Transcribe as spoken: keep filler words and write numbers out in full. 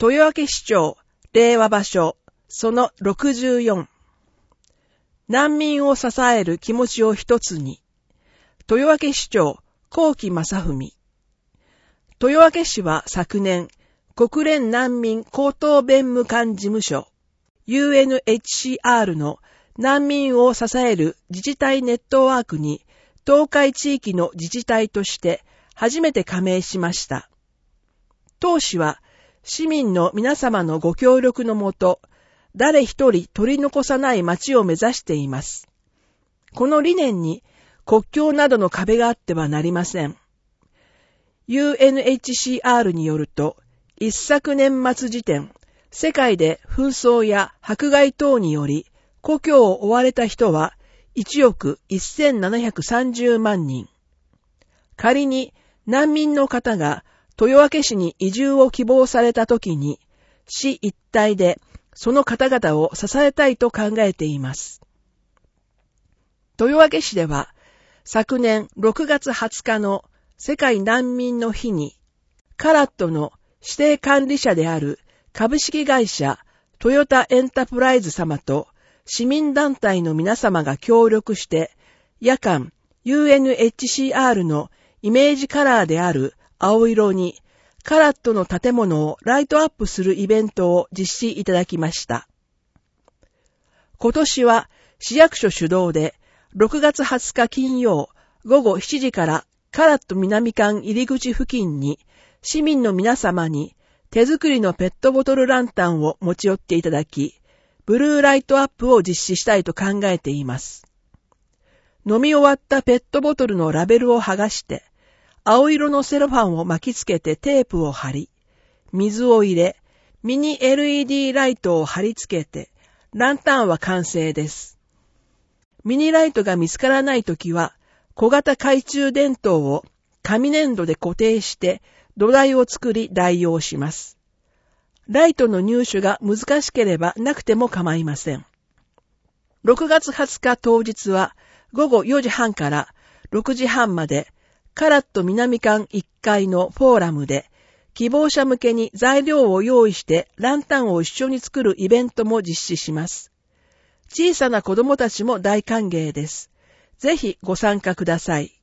豊明市長令和場所そのろくじゅうよん。難民を支える気持ちを一つに。豊明市長幸喜正文。豊明市は昨年、国連難民高等弁務官事務所 ユーエヌエイチシーアール の難民を支える自治体ネットワークに東海地域の自治体として初めて加盟しました。当市は市民の皆様のご協力のもと、誰一人取り残さない町を目指しています。この理念に国境などの壁があってはなりません。ユーエヌエイチシーアール によると、一昨年末時点、世界で紛争や迫害等により故郷を追われた人はいちおくせんななひゃくさんじゅうまんにん。仮に難民の方が豊明市に移住を希望されたときに、市一体でその方々を支えたいと考えています。豊明市では、昨年ろくがつはつかの世界難民の日に、カラットの指定管理者である株式会社トヨタエンタプライズ様と市民団体の皆様が協力して、夜間 ユーエヌエイチシーアール のイメージカラーである青色にカラットの建物をライトアップするイベントを実施いただきました。今年は市役所主導でろくがつはつか金曜午後しちじからカラット南館入り口付近に市民の皆様に手作りのペットボトルランタンを持ち寄っていただき、ブルーライトアップを実施したいと考えています。飲み終わったペットボトルのラベルを剥がして、青色のセロファンを巻きつけてテープを貼り、水を入れ、ミニ エルイーディー ライトを貼り付けて、ランタンは完成です。ミニライトが見つからないときは、小型懐中電灯を紙粘土で固定して土台を作り代用します。ライトの入手が難しければなくても構いません。ろくがつはつか当日は午後よじはんからろくじはんまでカラット南館いっかいのフォーラムで希望者向けに材料を用意してランタンを一緒に作るイベントも実施します。小さな子供たちも大歓迎です。ぜひご参加ください。